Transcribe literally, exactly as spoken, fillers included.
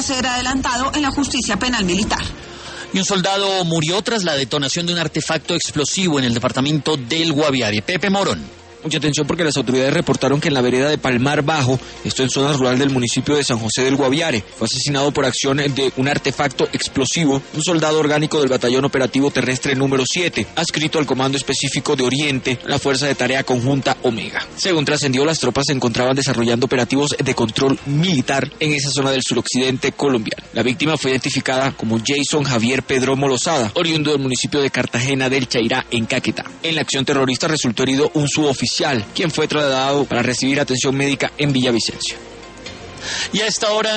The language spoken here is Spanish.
ser adelantado en la justicia penal militar. Y un soldado murió tras la detonación de un artefacto explosivo en el departamento del Guaviare. Pepe Morón. Mucha atención porque las autoridades reportaron que en la vereda de Palmar Bajo, esto en zona rural del municipio de San José del Guaviare, fue asesinado por acción de un artefacto explosivo, un soldado orgánico del Batallón Operativo Terrestre número siete, adscrito al Comando Específico de Oriente, la Fuerza de Tarea Conjunta Omega. Según trascendió, las tropas se encontraban desarrollando operativos de control militar en esa zona del suroccidente colombiano. La víctima fue identificada como Jason Javier Pedromo Lozada, oriundo del municipio de Cartagena del Chairá, en Caquetá. En la acción terrorista resultó herido un suboficial, quien fue trasladado para recibir atención médica en Villavicencio. Y a esta hora